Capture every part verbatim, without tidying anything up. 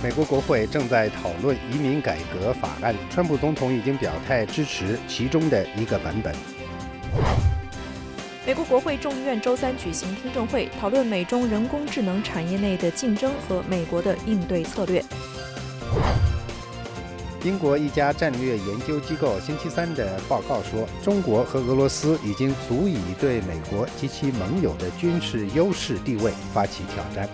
美国国会正在讨论移民改革法案，川普总统已经表态支持其中的一个版本。 美国国会众议院周三举行听证会，讨论美中人工智能产业内的竞争和美国的应对策略。 英国一家战略研究机构星期三的报告说，中国和俄罗斯已经足以对美国及其盟友的军事优势地位发起挑战。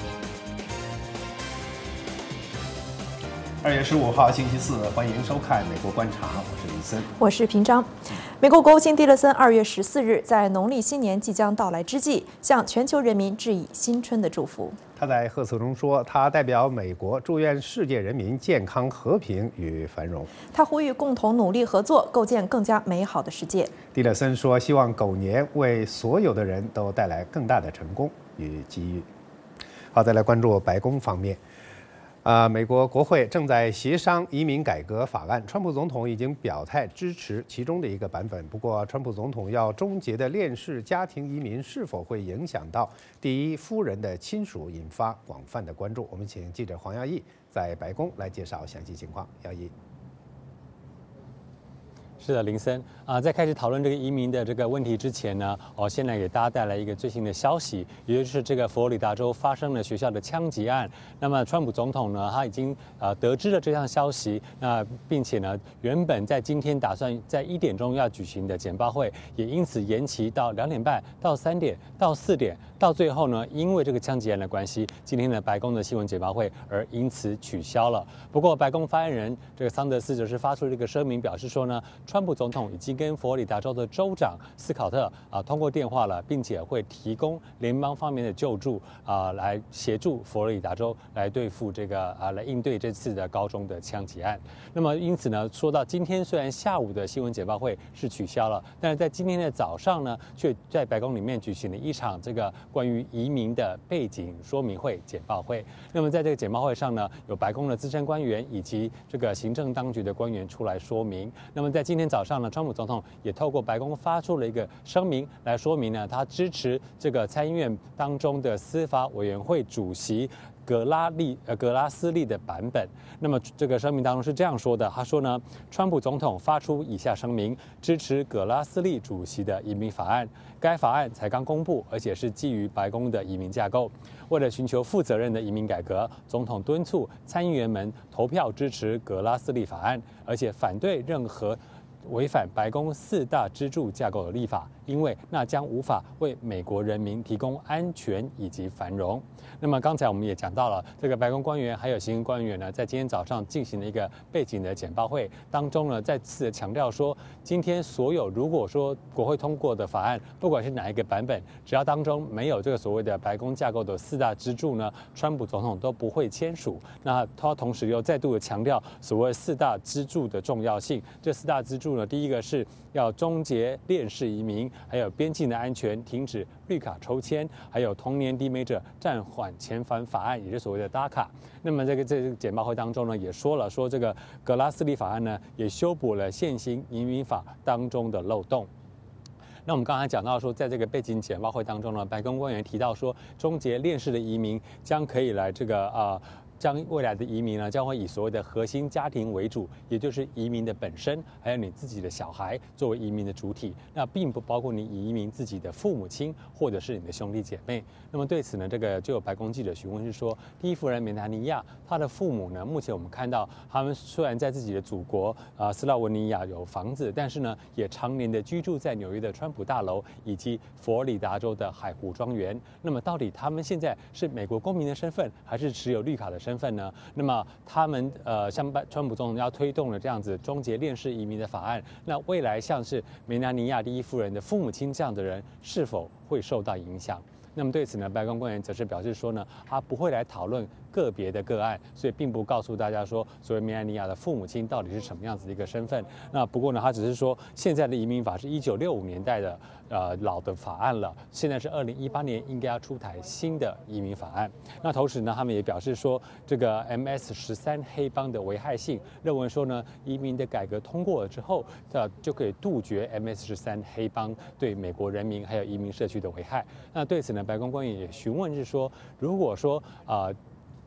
二月十五号星期四，欢迎收看《美国观察》，我是李森， 我是平章。美国国务卿蒂勒森二月十四日在农历新年即将到来之际，向全球人民致以新春的祝福。 他在贺词中说，他代表美国祝愿世界人民健康、和平与繁荣。 他呼吁共同努力合作，构建更加美好的世界。 蒂勒森说，希望狗年为所有的人都带来更大的成功与机遇。好，再来关注白宫方面。啊、呃，美国国会正在协商移民改革法案，川普总统已经表态支持其中的一个版本。不过，川普总统要终结的链式家庭移民是否会影响到第一夫人的亲属，引发广泛的关注。我们请记者黄耀义在白宫来介绍详细情况。耀义。 是的，林森啊、呃，在开始讨论这个移民的这个问题之前呢，我、哦、先来给大家带来一个最新的消息，也就是这个佛罗里达州发生了学校的枪击案。那么，川普总统呢，他已经呃得知了这项消息，那并且呢，原本在今天打算在一点钟要举行的简报会，也因此延期到两点半、到三点、到四点，到最后呢，因为这个枪击案的关系，今天的白宫的新闻简报会而因此取消了。不过，白宫发言人这个桑德斯则是发出了一个声明，表示说呢，川普总统已经跟佛罗里达州的州长斯考特啊通过电话了，并且会提供联邦方面的救助啊，来协助佛罗里达州来对付这个啊，来应对这次的高中的枪击案。那么因此呢，说到今天虽然下午的新闻简报会是取消了，但是在今天的早上呢，却在白宫里面举行了一场这个关于移民的背景说明会简报会。那么在这个简报会上呢，有白宫的资深官员以及这个行政当局的官员出来说明。那么在今天早上呢，川普总统也透过白宫发出了一个声明来说明呢，他支持这个参议院当中的司法委员会主席格拉利呃格拉斯利的版本。那么这个声明当中是这样说的，他说呢，川普总统发出以下声明，支持格拉斯利主席的移民法案。该法案才刚公布，而且是基于白宫的移民架构。为了寻求负责任的移民改革，总统敦促参议员们投票支持格拉斯利法案，而且反对任何违反白宫四大支柱架构的立法，因为那将无法为美国人民提供安全以及繁荣。那么刚才我们也讲到了，这个白宫官员还有行政官员呢，在今天早上进行了一个背景的简报会当中呢，再次的强调说，今天所有如果说国会通过的法案，不管是哪一个版本，只要当中没有这个所谓的白宫架构的四大支柱呢，川普总统都不会签署。那他同时又再度的强调所谓四大支柱的重要性。这四大支柱呢，第一个是要终结链式移民，还有边境的安全，停止绿卡抽签，还有同年低美者暂缓遣返法案，也就是所谓的 D A C A。那么这个这个简报会当中呢，也说了说这个格拉斯利法案呢，也修补了现行移民法当中的漏洞。那我们刚才讲到说，在这个背景简报会当中呢，白宫官员提到说，终结链式的移民将可以来这个啊。呃将未来的移民呢，将会以所谓的核心家庭为主，也就是移民的本身，还有你自己的小孩作为移民的主体，那并不包括你移民自己的父母亲或者是你的兄弟姐妹。那么对此呢，这个就有白宫记者询问是说，第一夫人梅达尼亚她的父母呢，目前我们看到他们虽然在自己的祖国啊、呃、斯拉文尼亚有房子，但是呢，也常年的居住在纽约的川普大楼以及佛罗里达州的海湖庄园。那么到底他们现在是美国公民的身份，还是持有绿卡的身份？身份呢？那么他们呃，像川普总统要推动了这样子终结链式移民的法案，那未来像是梅达尼亚第一夫人的父母亲这样的人，是否会受到影响？那么对此呢，白宫官员则是表示说呢，他不会来讨论个别的个案，所以并不告诉大家说，所谓梅兰妮亚的父母亲到底是什么样子的一个身份。那不过呢，他只是说，现在的移民法是一九六五年代的呃老的法案了，现在是二零一八年应该要出台新的移民法案。那同时呢，他们也表示说，这个 M S 十三黑帮的危害性，认为说呢，移民的改革通过了之后，呃就可以杜绝 M S 十三黑帮对美国人民还有移民社区的危害。那对此呢，白宫官员也询问是说，如果说啊。呃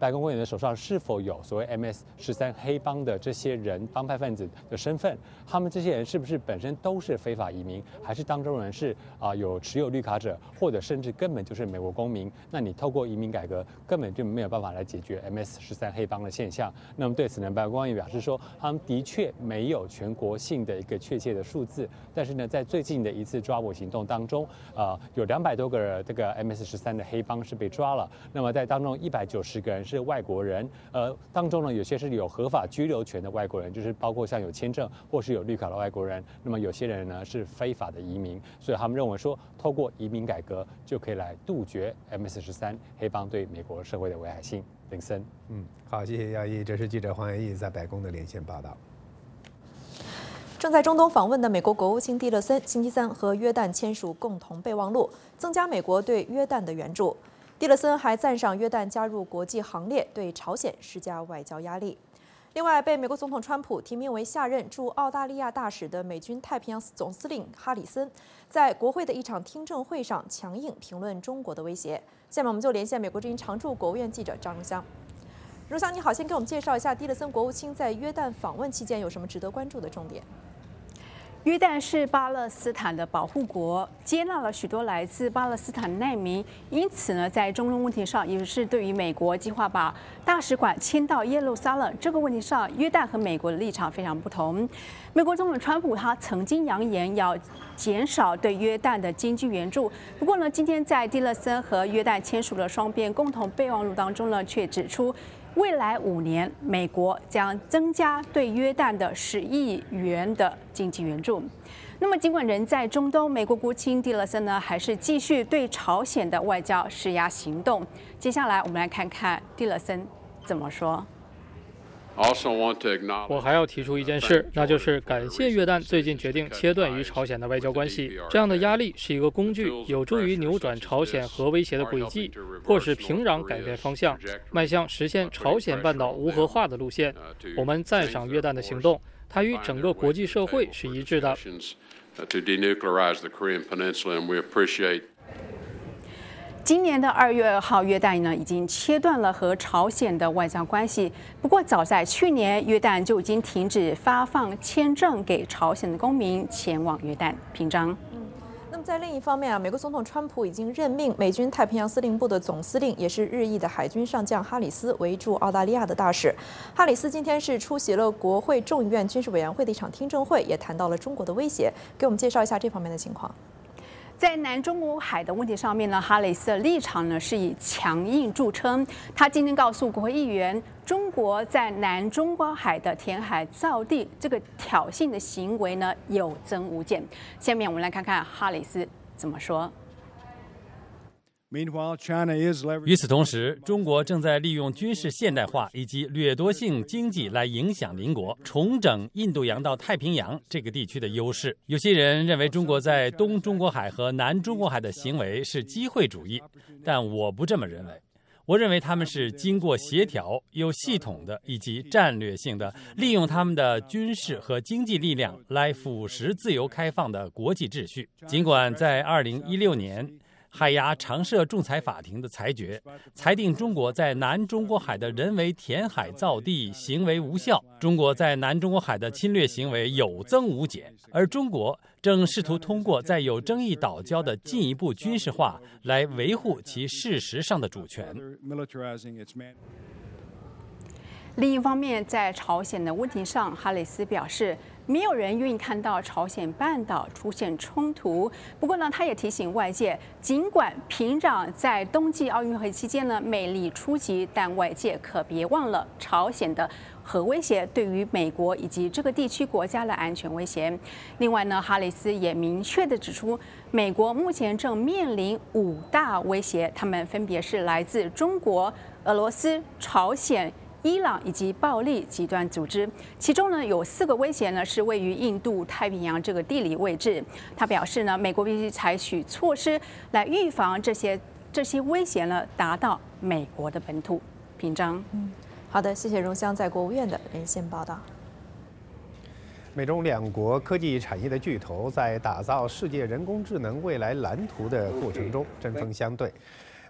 白宫官员的手上是否有所谓 M S 十三黑帮的这些人帮派分子的身份？他们这些人是不是本身都是非法移民，还是当中人是啊、呃、有持有绿卡者，或者甚至根本就是美国公民？那你透过移民改革根本就没有办法来解决 M S 十三黑帮的现象。那么对此呢，白宫官员表示说，他们的确没有全国性的一个确切的数字，但是呢，在最近的一次抓捕行动当中，呃，有两百多个这个 M S 十三的黑帮是被抓了。那么在当中一百九十个人是外国人，呃，当中呢有些是有合法居留权的外国人，就是包括像有签证或是有绿卡的外国人。那么有些人呢是非法的移民，所以他们认为说，透过移民改革就可以来杜绝 M S 十三黑帮对美国社会的危害性。林森， 嗯，好，谢谢姚毅，这是记者黄元义在白宫的连线报道。 正在中东访问的美国国务卿蒂勒森星期三和约旦签署共同备忘录，增加美国对约旦的援助。蒂勒森还赞赏约旦加入国际行列，对朝鲜施加外交压力。另外，被美国总统川普提名为下任驻澳大利亚大使的美军太平洋总司令哈里森，在国会的一场听证会上强硬评论中国的威胁。下面我们就连线美国之音常驻国务院记者张荣香。荣香，你好，先给我们介绍一下蒂勒森国务卿在约旦访问期间有什么值得关注的重点？ 约旦是巴勒斯坦的保护国，接纳了许多来自巴勒斯坦难民，因此呢，在中东问题上，也就是对于美国计划把大使馆迁到耶路撒冷这个问题上，约旦和美国的立场非常不同。美国总统川普他曾经扬言要减少对约旦的经济援助，不过呢，今天在蒂勒森和约旦签署了双边共同备忘录当中呢，却指出，未来五年，美国将增加对约旦的十亿元的经济援助。那么，尽管人在中东，美国国务卿蒂勒森呢，还是继续对朝鲜的外交施压行动。接下来，我们来看看蒂勒森怎么说。 我还要提出一件事，那就是感谢约旦最近决定切断与朝鲜的外交关系。这样的压力是一个工具，有助于扭转朝鲜核威胁的轨迹，迫使平壤改变方向，迈向实现朝鲜半岛无核化的路线。我们赞赏约旦的行动，它与整个国际社会是一致的。 今年的二月二号，约旦呢已经切断了和朝鲜的外交关系。不过，早在去年，约旦就已经停止发放签证给朝鲜的公民前往约旦。平章。 嗯，那么在另一方面啊，美国总统川普已经任命美军太平洋司令部的总司令，也是日裔的海军上将哈里斯为驻澳大利亚的大使。哈里斯今天是出席了国会众议院军事委员会的一场听证会，也谈到了中国的威胁。给我们介绍一下这方面的情况。 在南中国海的问题上面呢，哈里斯的立场呢是以强硬著称。他今天告诉国会议员，中国在南中国海的填海造地这个挑衅的行为呢有增无减。下面我们来看看哈里斯怎么说。 与此同时，中国正在利用军事现代化以及掠夺性经济来影响邻国，重整印度洋到太平洋这个地区的优势。有些人认为中国在东中国海和南中国海的行为是机会主义，但我不这么认为。我认为他们是经过协调、有系统的以及战略性的利用他们的军事和经济力量来腐蚀自由开放的国际秩序。尽管在二零一六年。海牙常设仲裁法庭的裁决裁定中国在南中国海的人为填海造地行为无效，中国在南中国海的侵略行为有增无减，而中国正试图通过在有争议岛礁的进一步军事化来维护其事实上的主权。 另一方面，在朝鲜的问题上，哈里斯表示，没有人愿意看到朝鲜半岛出现冲突。不过呢，他也提醒外界，尽管平壤在冬季奥运会期间呢魅力出击，但外界可别忘了朝鲜的核威胁对于美国以及这个地区国家的安全威胁。另外呢，哈里斯也明确地指出，美国目前正面临五大威胁，他们分别是来自中国、俄罗斯、朝鲜、伊朗以及暴力极端组织，其中呢有四个威胁呢是位于印度太平洋这个地理位置。他表示呢，美国必须采取措施来预防这些这些威胁呢达到美国的本土。平章， 嗯，好的，谢谢荣香在国务院的连线报道。 美中两国科技产业的巨头在打造世界人工智能未来蓝图的过程中针锋相对。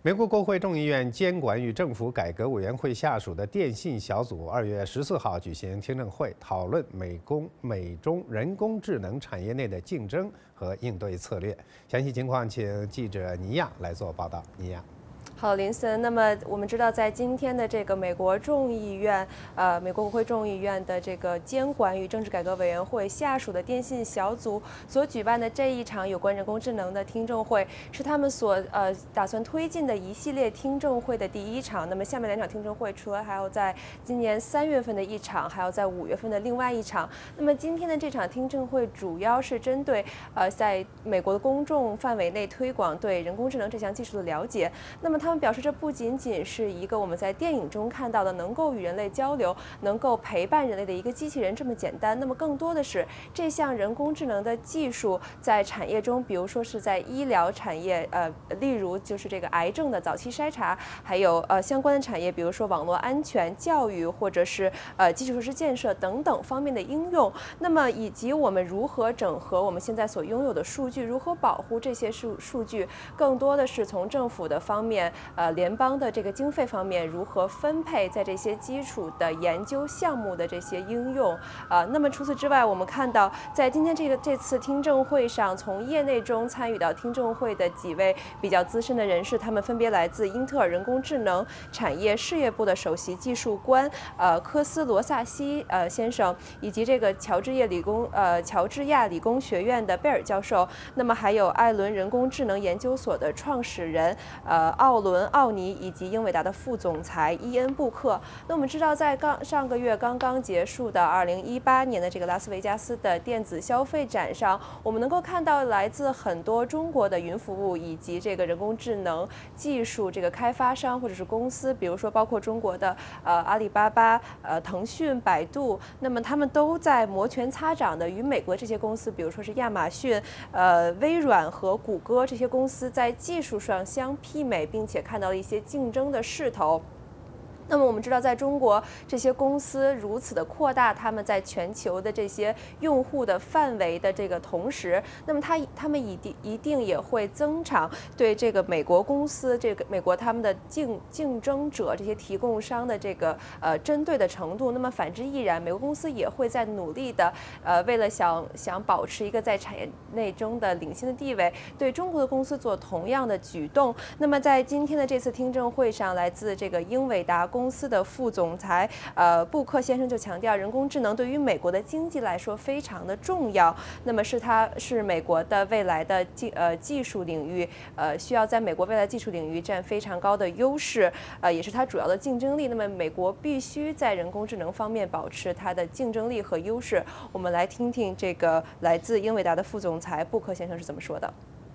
美国国会众议院监管与政府改革委员会下属的电信小组二月十四号举行听证会，讨论美工美中人工智能产业内的竞争和应对策略。详细情况，请记者尼亚来做报道。尼亚。 好，林森。那么我们知道，在今天的这个美国众议院，呃，美国国会众议院的这个监管与政治改革委员会下属的电信小组所举办的这一场有关人工智能的听证会，是他们所呃打算推进的一系列听证会的第一场。那么下面两场听证会，除了还要在今年三月份的一场，还要在五月份的另外一场。那么今天的这场听证会主要是针对呃在美国的公众范围内推广对人工智能这项技术的了解。那么他们表示，这不仅仅是一个我们在电影中看到的能够与人类交流、能够陪伴人类的一个机器人这么简单。那么更多的是这项人工智能的技术在产业中，比如说是在医疗产业，呃，例如就是这个癌症的早期筛查，还有呃相关的产业，比如说网络安全、教育或者是呃基础设施建设等等方面的应用。那么以及我们如何整合我们现在所拥有的数据，如何保护这些数数据，更多的是从政府的方面，呃。联邦的这个经费方面如何分配在这些基础的研究项目的这些应用啊？那么除此之外，我们看到在今天这个这次听证会上，从业内中参与到听证会的几位比较资深的人士，他们分别来自英特尔人工智能产业事业部的首席技术官呃科斯罗萨西呃先生，以及这个乔治亚理工呃乔治亚理工学院的贝尔教授，那么还有艾伦人工智能研究所的创始人呃奥伦奥。尼以及英伟达的副总裁伊恩布克。那我们知道，在刚上个月刚刚结束的二零一八年的这个拉斯维加斯的电子消费展上，我们能够看到来自很多中国的云服务以及这个人工智能技术这个开发商或者是公司，比如说包括中国的呃阿里巴巴、呃腾讯、百度，那么他们都在摩拳擦掌的与美国这些公司，比如说是亚马逊、呃微软和谷歌这些公司在技术上相媲美，并且看到了一些竞争的势头。那么我们知道，在中国这些公司如此的扩大他们在全球的这些用户的范围的这个同时，那么它他们一定一定也会增长对这个美国公司、这个美国他们的竞竞争者这些提供商的这个呃针对的程度。那么反之亦然，美国公司也会在努力的呃为了想想保持一个在产业内中的领先的地位，对中国的公司做同样的举动。那么在今天的这次听证会上，来自这个英伟达公司的副总裁呃布克先生就强调，人工智能对于美国的经济来说非常的重要。那么是它是美国的未来的技呃技术领域呃需要在美国未来技术领域占非常高的优势，呃也是它主要的竞争力。那么美国必须在人工智能方面保持它的竞争力和优势。我们来听听这个来自英伟达的副总裁布克先生是怎么说的。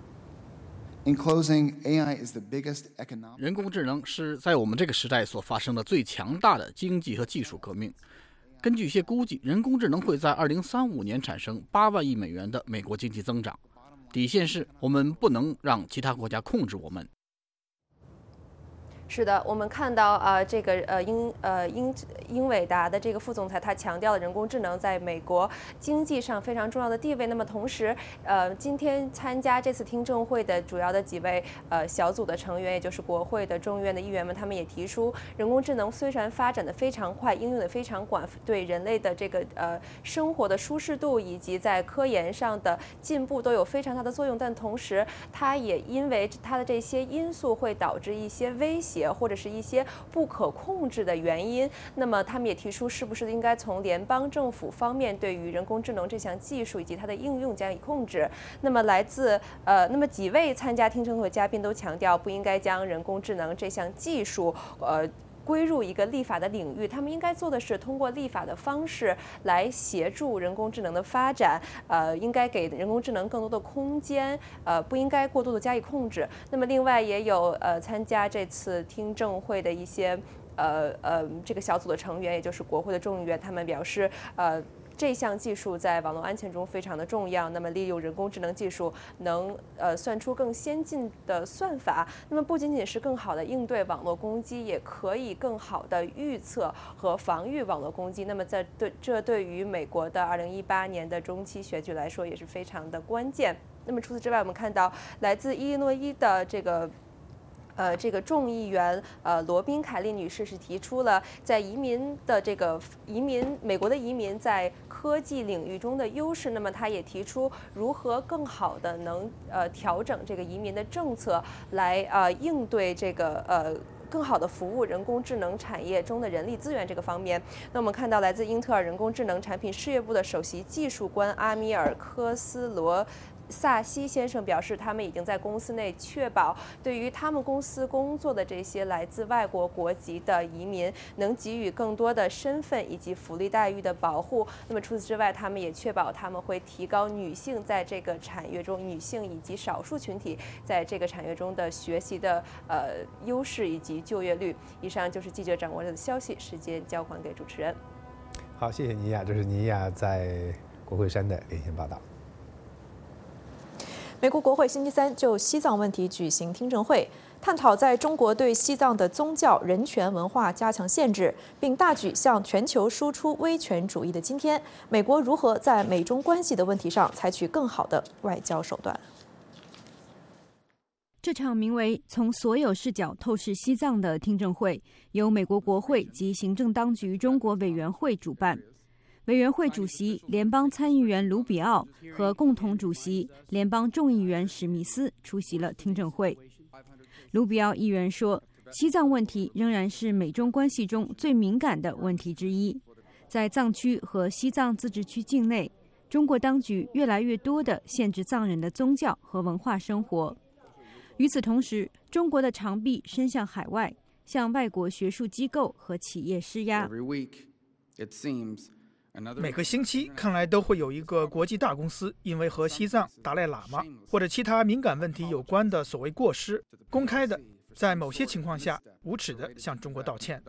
In closing, A I is the biggest economic. 人工智能是在我们这个时代所发生的最强大的经济和技术革命。根据一些估计，人工智能会在二零三五年产生八万亿美元的美国经济增长。底线是我们不能让其他国家控制我们。 是的，我们看到啊、呃，这个呃英呃英英伟达的这个副总裁他强调了人工智能在美国经济上非常重要的地位。那么同时，呃，今天参加这次听证会的主要的几位呃小组的成员，也就是国会的众议院的议员们，他们也提出，人工智能虽然发展的非常快，应用的非常广，对人类的这个呃生活的舒适度以及在科研上的进步都有非常大的作用，但同时它也因为它的这些因素会导致一些威胁。或者是一些不可控制的原因，那么他们也提出，是不是应该从联邦政府方面对于人工智能这项技术以及它的应用加以控制？那么来自呃，那么几位参加听证会嘉宾都强调，不应该将人工智能这项技术呃。归入一个立法的领域，他们应该做的是通过立法的方式来协助人工智能的发展，呃，应该给人工智能更多的空间，呃，不应该过度的加以控制。那么另外也有呃参加这次听证会的一些呃呃这个小组的成员，也就是国会的众议员，他们表示呃。这项技术在网络安全中非常的重要。那么，利用人工智能技术能呃算出更先进的算法，那么不仅仅是更好的应对网络攻击，也可以更好的预测和防御网络攻击。那么，在对这对于美国的二零一八年的中期选举来说也是非常的关键。那么除此之外，我们看到来自伊利诺伊的这个。 呃，这个众议员呃罗宾凯利女士是提出了在移民的这个移民美国的移民在科技领域中的优势，那么她也提出如何更好的能呃调整这个移民的政策来呃应对这个呃。更好的服务人工智能产业中的人力资源这个方面。那我们看到来自英特尔人工智能产品事业部的首席技术官阿米尔科斯罗萨西先生表示，他们已经在公司内确保对于他们公司工作的这些来自外国国籍的移民能给予更多的身份以及福利待遇的保护。那么除此之外，他们也确保他们会提高女性在这个产业中，女性以及少数群体在这个产业中的学习的呃优势以及就业率。以上就是记者掌握的消息，时间交还给主持人。 好，谢谢倪亚，这是倪亚在国会山的连线报道。 美国国会星期三就西藏问题举行听证会，探讨在中国对西藏的宗教、人权、文化加强限制，并大举向全球输出威权主义的今天，美国如何在美中关系的问题上采取更好的外交手段。 这场名为“从所有视角透视西藏”的听证会，由美国国会及行政当局中国委员会主办。委员会主席联邦参议员卢比奥和共同主席联邦众议员史密斯出席了听证会。卢比奥议员说，西藏问题仍然是美中关系中最敏感的问题之一。在藏区和西藏自治区境内，中国当局越来越多地限制藏人的宗教和文化生活。与此同时，中国的长臂伸向海外，向外国学术机构和企业施压。 每个星期看来都会有一个国际大公司因为和西藏、达赖喇嘛或者其他敏感问题有关的所谓过失，公开的在某些情况下无耻地向中国道歉。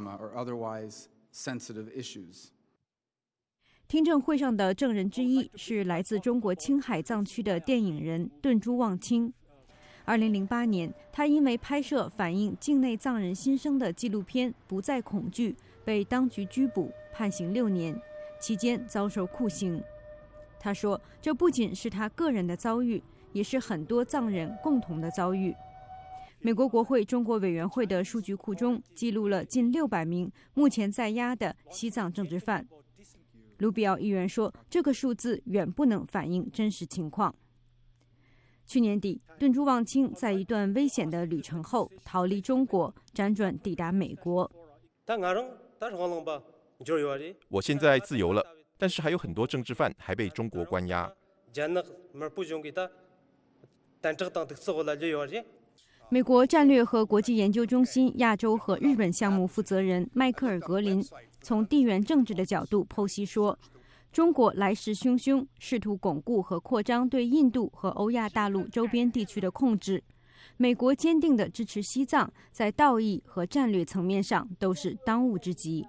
听证会上的证人之一是来自中国青海藏区的电影人顿珠旺清。二零零八年，他因为拍摄反映境内藏人心声的纪录片《不再恐惧》，被当局拘捕，判刑六年，期间遭受酷刑。他说，这不仅是他个人的遭遇，也是很多藏人共同的遭遇。美国国会中国委员会的数据库中记录了近六百名目前在押的西藏政治犯。卢比奥议员说，这个数字远不能反映真实情况。去年底，顿珠旺清在一段危险的旅程后逃离中国，辗转抵达美国。 我现在自由了，但是还有很多政治犯还被中国关押。 美国战略和国际研究中心亚洲和日本项目负责人迈克尔·格林从地缘政治的角度剖析说，中国来势汹汹，试图巩固和扩张对印度和欧亚大陆周边地区的控制。美国坚定地支持西藏，在道义和战略层面上都是当务之急。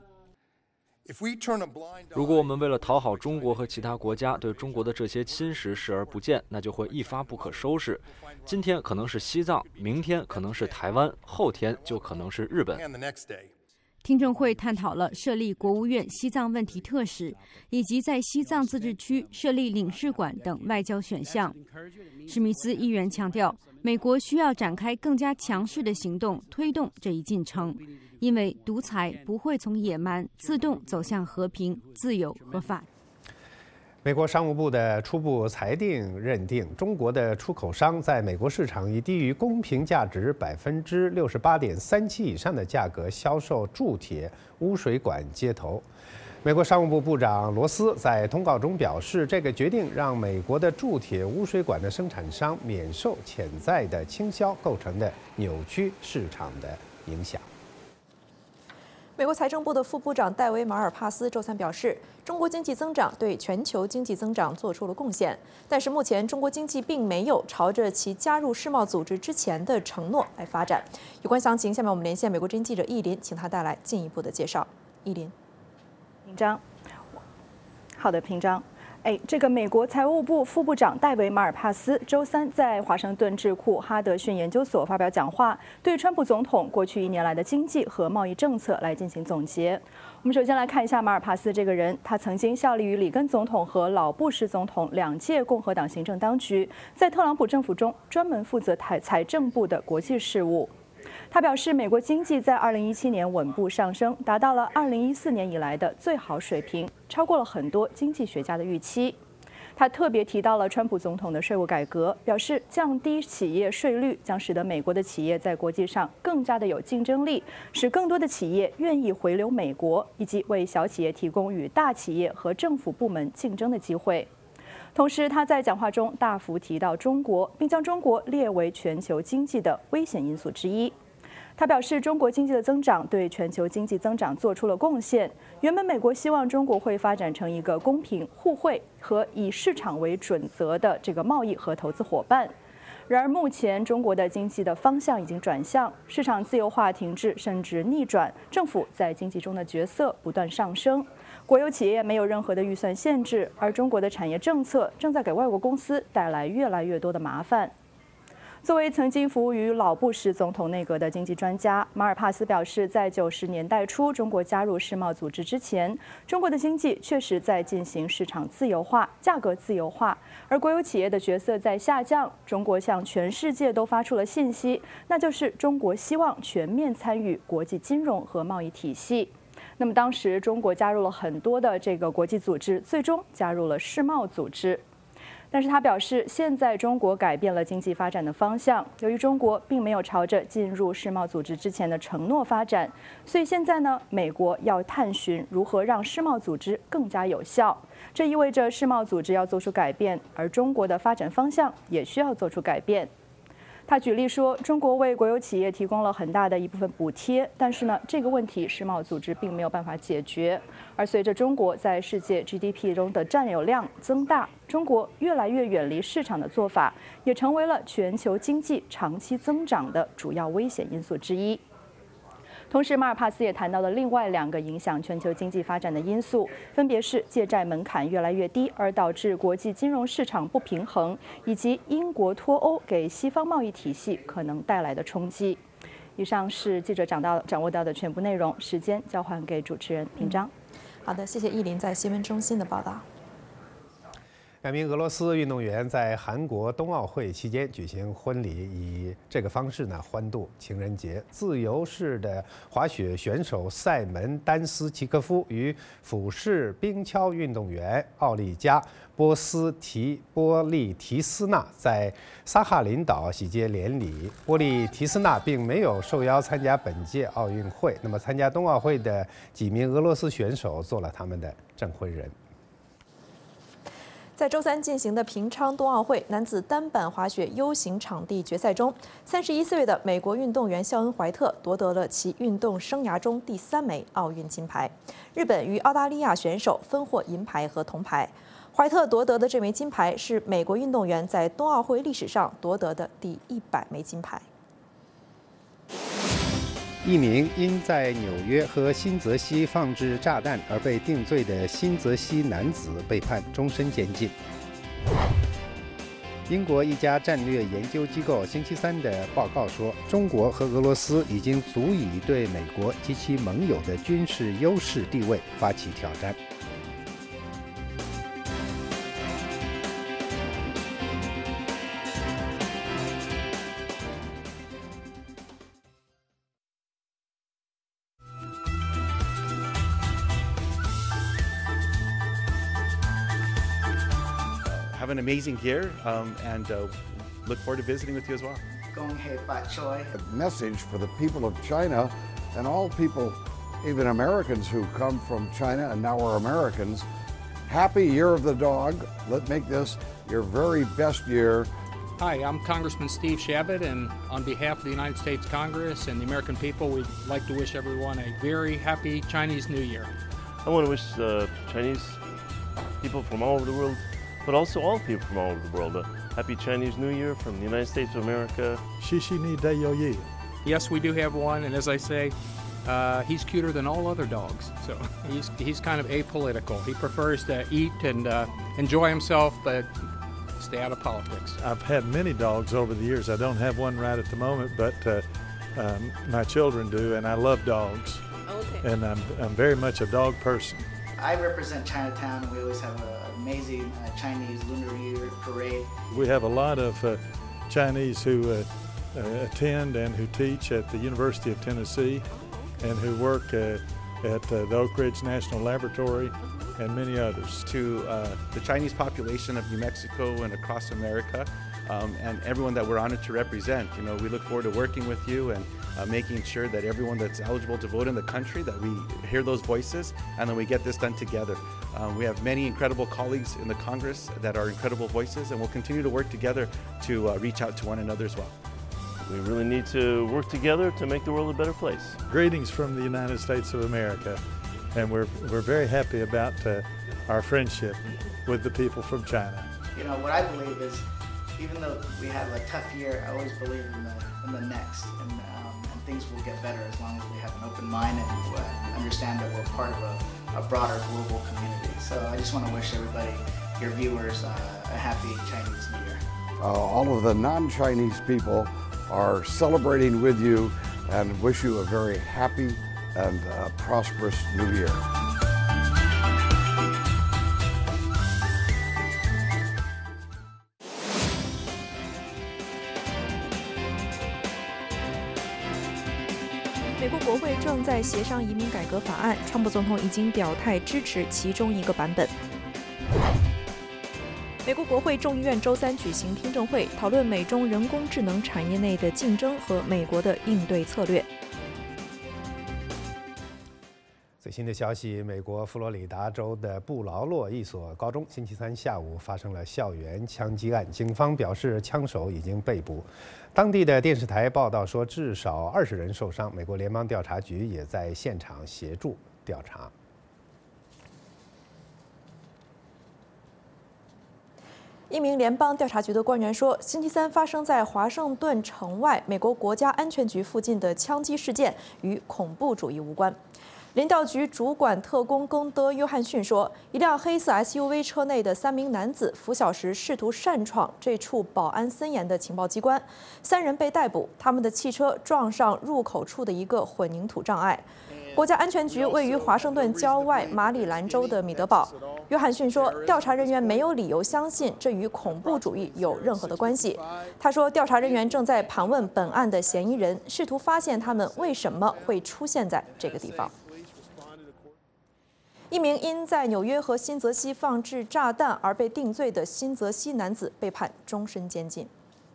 如果我们为了讨好中国和其他国家对中国的这些侵蚀视而不见，那就会一发不可收拾。今天可能是西藏，明天可能是台湾，后天就可能是日本。 听证会探讨了设立国务院西藏问题特使，以及在西藏自治区设立领事馆等外交选项。史密斯议员强调，美国需要展开更加强势的行动，推动这一进程，因为独裁不会从野蛮自动走向和平、自由和法。 美国商务部的初步裁定认定，中国的出口商在美国市场以低于公平价值百分之六十八点三七以上的价格销售铸铁污水管接头。美国商务部部长罗斯在通告中表示，这个决定让美国的铸铁污水管的生产商免受潜在的倾销构成的扭曲市场的影响。 美国财政部的副部长戴维·马尔帕斯周三表示，中国经济增长对全球经济增长做出了贡献，但是目前中国经济并没有朝着其加入世贸组织之前的承诺来发展。有关详情，下面我们连线美国之音记者易林，请他带来进一步的介绍。易林， 平章，好的，平章。哎，这个美国财务部副部长戴维·马尔帕斯周三在华盛顿智库哈德逊研究所发表讲话，对川普总统过去一年来的经济和贸易政策来进行总结。我们首先来看一下马尔帕斯这个人，他曾经效力于里根总统和老布什总统两届共和党行政当局，在特朗普政府中专门负责财财政部的国际事务。 他表示，美国经济在二零一七年稳步上升，达到了二零一四年以来的最好水平，超过了很多经济学家的预期。他特别提到了川普总统的税务改革，表示降低企业税率将使得美国的企业在国际上更加的有竞争力，使更多的企业愿意回流美国，以及为小企业提供与大企业和政府部门竞争的机会。同时，他在讲话中大幅提到中国，并将中国列为全球经济的危险因素之一。他表示，中国经济的增长对全球经济增长做出了贡献。原本美国希望中国会发展成一个公平、互惠和以市场为准则的这个贸易和投资伙伴。然而，目前中国的经济的方向已经转向，市场自由化停滞甚至逆转，政府在经济中的角色不断上升，国有企业没有任何的预算限制，而中国的产业政策正在给外国公司带来越来越多的麻烦。作为曾经服务于老布什总统内阁的经济专家，马尔帕斯表示，在九十年代初中国加入世贸组织之前，中国的经济确实在进行市场自由化、价格自由化，而国有企业的角色在下降。中国向全世界都发出了信息，那就是中国希望全面参与国际金融和贸易体系。那么当时中国加入了很多的这个国际组织，最终加入了世贸组织。但是他表示，现在中国改变了经济发展的方向，由于中国并没有朝着进入世贸组织之前的承诺发展，所以现在呢，美国要探寻如何让世贸组织更加有效。这意味着世贸组织要做出改变，而中国的发展方向也需要做出改变。他举例说，中国为国有企业提供了很大的一部分补贴，但是呢，这个问题世贸组织并没有办法解决。而随着中国在世界 G D P 中的占有量增大，中国越来越远离市场的做法，也成为了全球经济长期增长的主要危险因素之一。同时，马尔帕斯也谈到了另外两个影响全球经济发展的因素，分别是借债门槛越来越低，而导致国际金融市场不平衡，以及英国脱欧给西方贸易体系可能带来的冲击。以上是记者掌到掌握到的全部内容，时间交还给主持人平章。 好的，谢谢艺林在新闻中心的报道。 两名俄罗斯运动员在韩国冬奥会期间举行婚礼，以这个方式呢欢度情人节。自由式的滑雪选手塞门丹斯奇科夫与俯式冰橇运动员奥利加波斯提波利提斯纳在萨哈林岛喜结连理。波利提斯纳并没有受邀参加本届奥运会，那么参加冬奥会的几名俄罗斯选手做了他们的证婚人。 在周三进行的平昌冬奥会男子单板滑雪 U 型场地决赛中，三十一岁的美国运动员肖恩·怀特夺得了其运动生涯中第三枚奥运金牌。日本与澳大利亚选手分获银牌和铜牌。怀特夺得的这枚金牌是美国运动员在冬奥会历史上夺得的第一百枚金牌。 一名因在纽约和新泽西放置炸弹而被定罪的新泽西男子被判终身监禁。英国一家战略研究机构星期三的报告说，中国和俄罗斯已经足以对美国及其盟友的军事优势地位发起挑战。 Have an amazing year um, and uh, look forward to visiting with you as well. A message for the people of China and all people, even Americans who come from China and now are Americans. Happy Year of the Dog. Let's make this your very best year. Hi, I'm Congressman Steve Chabot, and on behalf of the United States Congress and the American people, we'd like to wish everyone a very happy Chinese New Year. I want to wish uh, Chinese people from all over the world, but also all people from all over the world, a happy Chinese New Year from the United States of America. Yes, we do have one, and as I say, uh, he's cuter than all other dogs. So he's he's kind of apolitical. He prefers to eat and uh, enjoy himself, but stay out of politics. I've had many dogs over the years. I don't have one right at the moment, but uh, um, my children do, and I love dogs. Okay. And I'm I'm very much a dog person. I represent Chinatown, and we always have an amazing uh, Chinese Lunar New Year parade. We have a lot of uh, Chinese who uh, uh, attend and who teach at the University of Tennessee and who work uh, at uh, the Oak Ridge National Laboratory and many others. To uh, the Chinese population of New Mexico and across America, um, and everyone that we're honored to represent, you know, we look forward to working with you and uh, making sure that everyone that's eligible to vote in the country, that we hear those voices and then we get this done together. Um, we have many incredible colleagues in the Congress that are incredible voices, and we'll continue to work together to uh, reach out to one another as well. We really need to work together to make the world a better place. Greetings from the United States of America, and we're, we're very happy about uh, our friendship with the people from China. You know, what I believe is, even though we have a tough year, I always believe in the, in the next, and, um, and things will get better as long as we have an open mind and uh, understand that we're part of a, a broader global community. So I just want to wish everybody, your viewers, uh, a happy Chinese New Year. Uh, all of the non-Chinese people are celebrating with you and wish you a very happy and uh, prosperous New Year. 美国国会正在协商移民改革法案，川普总统已经表态支持其中一个版本。美国国会众议院周三举行听证会，讨论美中人工智能产业内的竞争和美国的应对策略。 最新的消息，美国佛罗里达州的布劳洛一所高中星期三下午发生了校园枪击案，警方表示枪手已经被捕。当地的电视台报道说，至少二十人受伤。美国联邦调查局也在现场协助调查。 一名联邦调查局的官员说，星期三发生在华盛顿城外美国国家安全局附近的枪击事件与恐怖主义无关。联调局主管特工贡德·约翰逊说，一辆黑色 S U V 车内的三名男子拂晓时试图擅闯这处保安森严的情报机关，三人被逮捕，他们的汽车撞上入口处的一个混凝土障碍。国家安全局位于华盛顿郊外马里兰州的米德堡。约翰逊说，调查人员没有理由相信这与恐怖主义有任何的关系。他说，调查人员正在盘问本案的嫌疑人，试图发现他们为什么会出现在这个地方。一名因在纽约和新泽西放置炸弹而被定罪的新泽西男子被判终身监禁。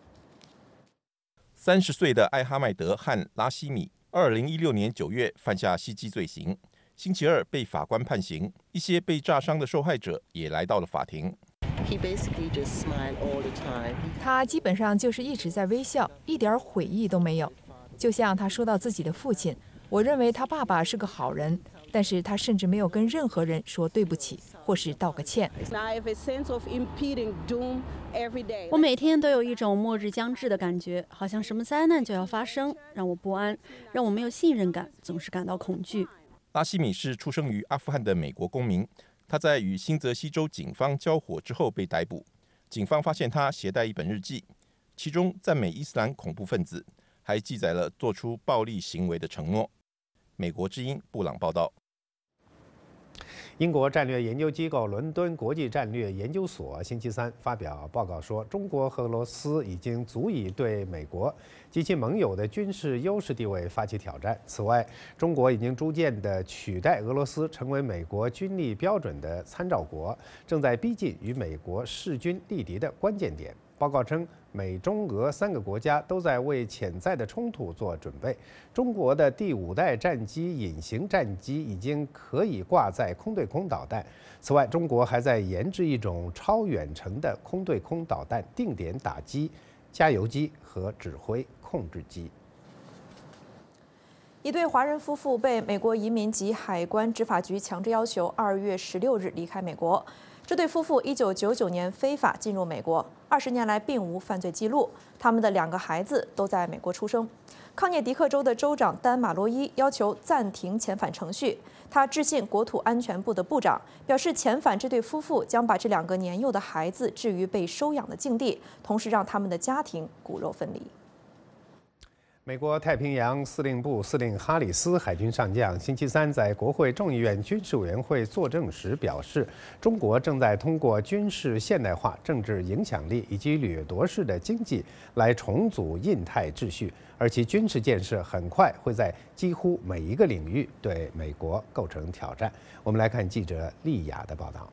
三十岁的艾哈迈德·汉拉希米，二零一六年九月犯下袭击罪行，星期二被法官判刑。一些被炸伤的受害者也来到了法庭。 他基本上就是一直在微笑，一点悔意都没有。就像他说到自己的父亲，我认为他爸爸是个好人，但是他甚至没有跟任何人说对不起，或是道个歉。 我每天都有一种末日将至的感觉，好像什么灾难就要发生，让我不安，让我没有信任感，总是感到恐惧。 拉希米是出生于阿富汗的美国公民，他在与新泽西州警方交火之后被逮捕。警方发现他携带一本日记，其中赞美伊斯兰恐怖分子，还记载了做出暴力行为的承诺。美国之音布朗报道。 英国战略研究机构伦敦国际战略研究所星期三发表报告说，中国和俄罗斯已经足以对美国及其盟友的军事优势地位发起挑战。此外，中国已经逐渐地取代俄罗斯成为美国军力标准的参照国，正在逼近与美国势均力敌的关键点。报告称，美中俄三个国家都在为潜在的冲突做准备。中国的第五代战机隐形战机已经可以挂载空对空导弹。此外，中国还在研制一种超远程的空对空导弹定点打击、加油机和指挥控制机。 一对华人夫妇被美国移民及海关执法局强制要求二月十六日离开美国。这对夫妇一九九九年非法进入美国，二十年来并无犯罪记录。他们的两个孩子都在美国出生。康涅狄克州的州长丹·马洛伊要求暂停遣返程序。他致信国土安全部的部长，表示遣返这对夫妇将把这两个年幼的孩子置于被收养的境地，同时让他们的家庭骨肉分离。 美国太平洋司令部司令哈里斯海军上将星期三在国会众议院军事委员会作证时表示，中国正在通过军事现代化、政治影响力以及掠夺式的经济来重组印太秩序，而其军事建设很快会在几乎每一个领域对美国构成挑战。我们来看记者丽雅的报道。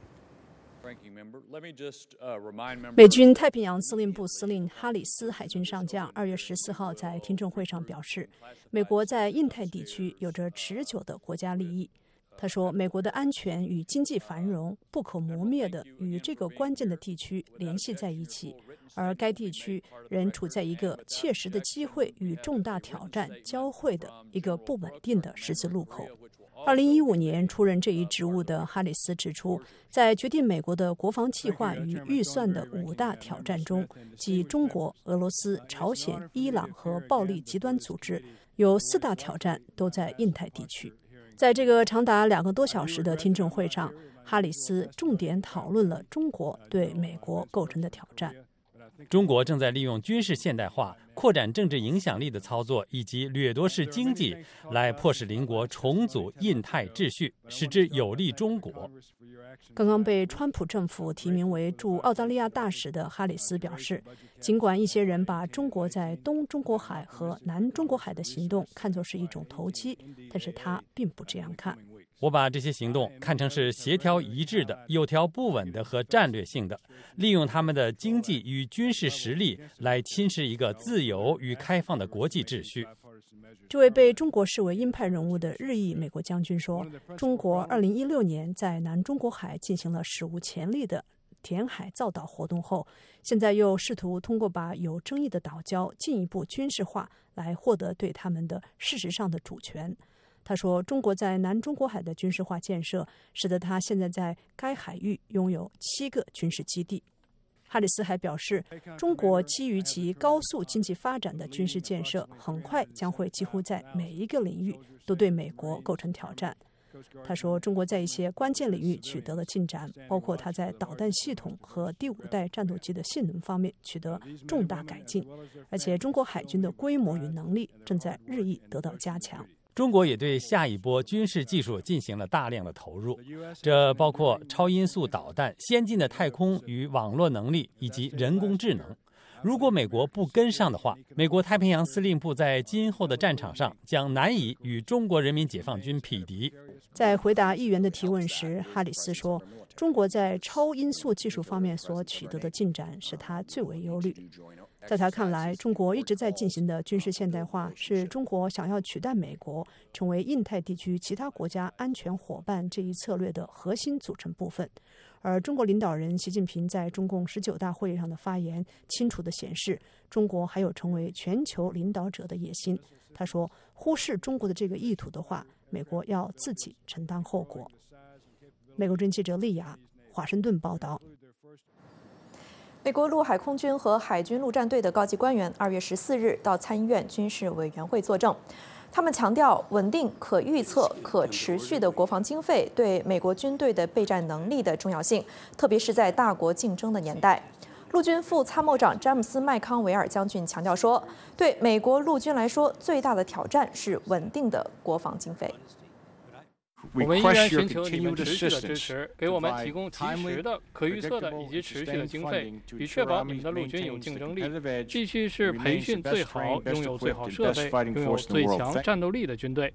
美军太平洋司令部司令哈里斯海军上将二月十四号在听证会上表示，美国在印太地区有着持久的国家利益。他说，美国的安全与经济繁荣不可磨灭地与这个关键的地区联系在一起，而该地区仍处在一个切实的机会与重大挑战交汇的一个不稳定的十字路口。二零一五年出任这一职务的哈里斯指出，在决定美国的国防计划与预算的五大挑战中，即中国、俄罗斯、朝鲜、伊朗和暴力极端组织，有四大挑战都在印太地区。在这个长达两个多小时的听证会上，哈里斯重点讨论了中国对美国构成的挑战。 中国正在利用军事现代化、扩展政治影响力的操作以及掠夺式经济，来迫使邻国重组印太秩序，使之有利中国。 刚刚被川普政府提名为驻澳大利亚大使的哈里斯表示，尽管一些人把中国在东中国海和南中国海的行动看作是一种投机，但是他并不这样看。 我把这些行动看成是协调一致的、有条不紊的和战略性的，利用他们的经济与军事实力来侵蚀一个自由与开放的国际秩序。 这位被中国视为鹰派人物的日裔美国将军说，中国二零一六年在南中国海进行了史无前例的填海造岛活动后，现在又试图通过把有争议的岛礁进一步军事化来获得对他们的事实上的主权。他说，中国在南中国海的军事化建设使得他现在在该海域拥有七个军事基地。哈里斯还表示，中国基于其高速经济发展的军事建设很快将会几乎在每一个领域都对美国构成挑战。他说，中国在一些关键领域取得了进展，包括他在导弹系统和第五代战斗机的性能方面取得重大改进，而且中国海军的规模与能力正在日益得到加强。 中国也对下一波军事技术进行了大量的投入，这包括超音速导弹、先进的太空与网络能力以及人工智能。如果美国不跟上的话，美国太平洋司令部在今后的战场上将难以与中国人民解放军匹敌。 在回答议员的提问时，哈里斯说，中国在超音速技术方面所取得的进展使他最为忧虑。在他看来，中国一直在进行的军事现代化是中国想要取代美国成为印太地区其他国家安全伙伴这一策略的核心组成部分。而中国领导人习近平在中共十九大会议上的发言清楚地显示，中国还有成为全球领导者的野心。他说，忽视中国的这个意图的话，美国要自己承担后果。美国之音记者丽雅，华盛顿报道。 美国陆海空军和海军陆战队的高级官员二月十四日到参议院军事委员会作证，他们强调稳定、可预测、可持续的国防经费对美国军队的备战能力的重要性，特别是在大国竞争的年代。陆军副参谋长詹姆斯·麦康维尔将军强调说，对美国陆军来说，最大的挑战是稳定的国防经费。 我们依然寻求你们持续的支持，给我们提供及时的、可预测的以及持续的经费，以确保你们的陆军有竞争力，继续是培训最好、拥有最好设备、拥有最强战斗力的军队。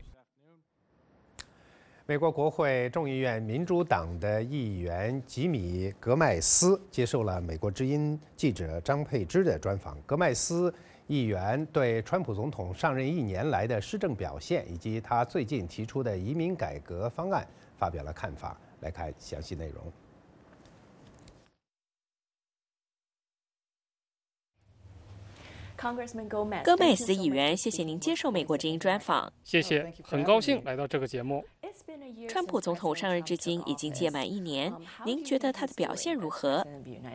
美国国会众议院民主党的议员吉米·格麦斯接受了美国之音记者张佩芝的专访。格麦斯议员对川普总统上任一年来的施政表现以及他最近提出的移民改革方案发表了看法。来看详细内容。 戈麦斯议员，谢谢您接受美国之音专访。 谢谢，很高兴来到这个节目。 川普总统上任至今已经届满一年，您觉得他的表现如何？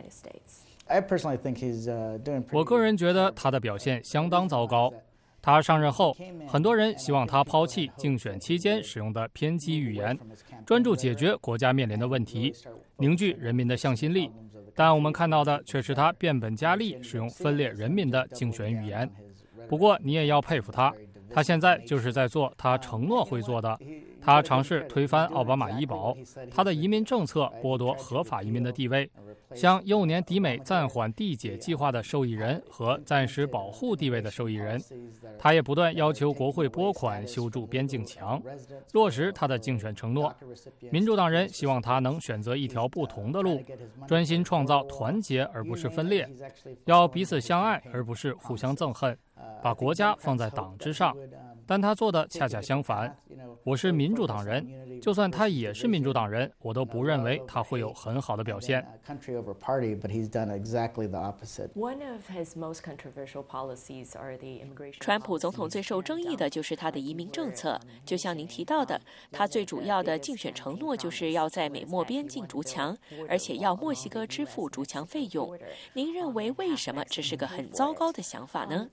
我个人觉得他的表现相当糟糕。他上任后，很多人希望他抛弃竞选期间使用的偏激语言，专注解决国家面临的问题，凝聚人民的向心力。但我们看到的却是他变本加厉使用分裂人民的竞选语言。 不过你也要佩服他，他现在就是在做他承诺会做的。他尝试推翻奥巴马医保，他的移民政策剥夺合法移民的地位，向幼年抵美暂缓递解计划的受益人和暂时保护地位的受益人。他也不断要求国会拨款修筑边境墙，落实他的竞选承诺。民主党人希望他能选择一条不同的路，专心创造团结而不是分裂，要彼此相爱而不是互相憎恨，把国家放在党之上。但他做的恰恰相反。我是民主党人，就算他也是民主党人，我都不认为他会有很好的表现。 川普总统最受争议的就是他的移民政策，就像您提到的，他最主要的竞选承诺就是要在美墨边境筑墙，而且要墨西哥支付筑墙费用。您认为为什么这是个很糟糕的想法呢？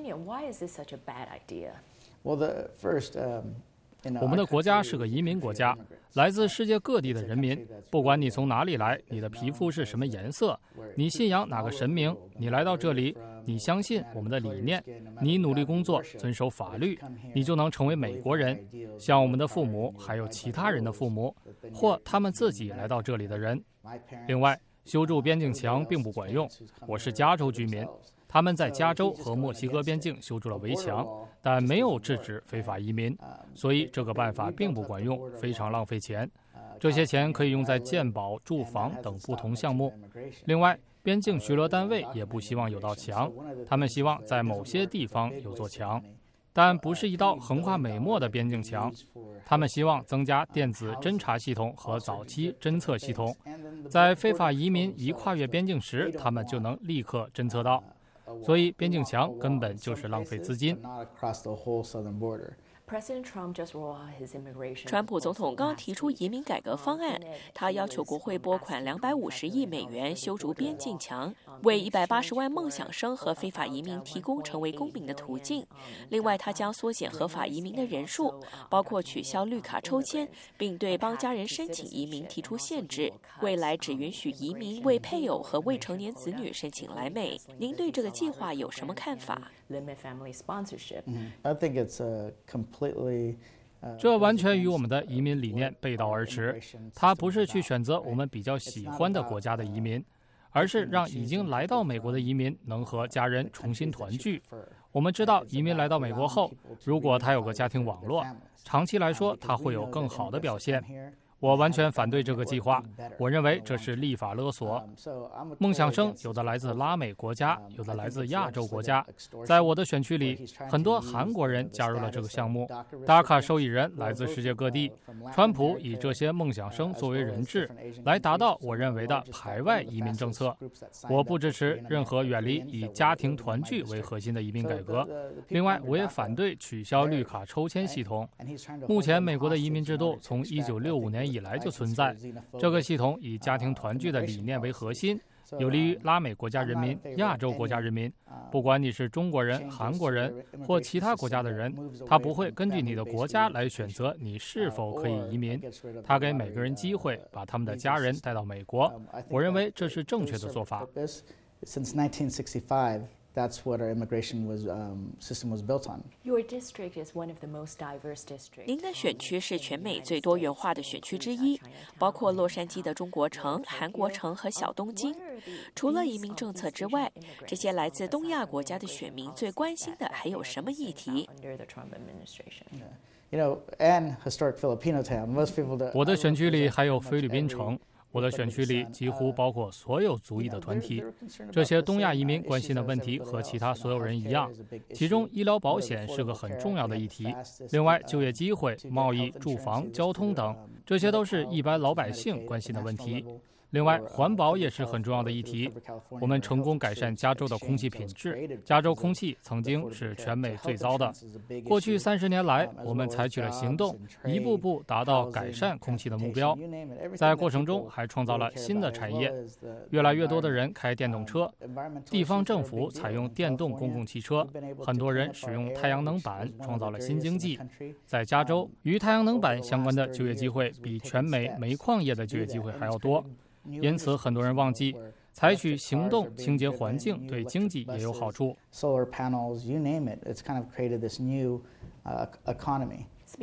我们的国家是个移民国家，来自世界各地的人民，不管你从哪里来，你的皮肤是什么颜色，你信仰哪个神明，你来到这里，你相信我们的理念，你努力工作，遵守法律，你就能成为美国人，像我们的父母，还有其他人的父母，或他们自己来到这里的人。另外，修筑边境墙并不管用。我是加州居民。他们在加州和墨西哥边境修筑了围墙，但没有制止非法移民，所以这个办法并不管用，非常浪费钱。这些钱可以用在健保、住房等不同项目。另外，边境巡逻单位也不希望有道墙，他们希望在某些地方有座墙，但不是一道横跨美墨的边境墙。他们希望增加电子侦察系统和早期侦测系统，在非法移民一跨越边境时，他们就能立刻侦测到。所以边境墙根本就是浪费资金。 川普总统刚提出移民改革方案，他要求国会拨款两百五十亿美元修筑边境墙，为一百八十万梦想生和非法移民提供成为公民的途径。另外，他将缩减合法移民的人数，包括取消绿卡抽签，并对帮家人申请移民提出限制，未来只允许移民为配偶和未成年子女申请来美。您对这个计划有什么看法？ 这完全与我们的移民理念背道而驰。它不是去选择我们比较喜欢的国家的移民，而是让已经来到美国的移民能和家人重新团聚。我们知道，移民来到美国后，如果他有个家庭网络，长期来说他会有更好的表现。我完全反对这个计划，我认为这是立法勒索。梦想生有的来自拉美国家，有的来自亚洲国家。在我的选区里，很多韩国人加入了这个项目。达卡受益人来自世界各地。川普以这些梦想生作为人质，来达到我认为的排外移民政策。我不支持任何远离以家庭团聚为核心的移民改革。另外，我也反对取消绿卡抽签系统。目前，美国的移民制度从一九六五年以来就存在，这个系统以家庭团聚的理念为核心，有利于拉美国家人民、亚洲国家人民。不管你是中国人、韩国人或其他国家的人，他不会根据你的国家来选择你是否可以移民，他给每个人机会把他们的家人带到美国。我认为这是正确的做法。 That's what our immigration was, um, system was built on. Your district is one of the most diverse districts. 您的选区是全美最多元化的选区之一，包括洛杉矶的中国城、韩国城和小东京。除了移民政策之外，这些来自东亚国家的选民最关心的还有什么议题？ You know, and historic Filipino town. Most people don't. 我的选区里还有菲律宾城。我的选区里几乎包括所有族裔的团体，这些东亚移民关心的问题和其他所有人一样，其中医疗保险是个很重要的议题。另外，就业机会、贸易、住房、交通等，这些都是一般老百姓关心的问题。另外，环保也是很重要的议题。我们成功改善加州的空气品质。加州空气曾经是全美最糟的。过去三十年来，我们采取了行动，一步步达到改善空气的目标。在过程中，还创造了新的产业。越来越多的人开电动车，地方政府采用电动公共汽车，很多人使用太阳能板，创造了新经济。在加州，与太阳能板相关的就业机会比全美煤矿业的就业机会还要多。因此，很多人忘记， 采取行动清洁环境对经济也有好处。 Solar panels, you name it, it's kind of created this new uh, economy.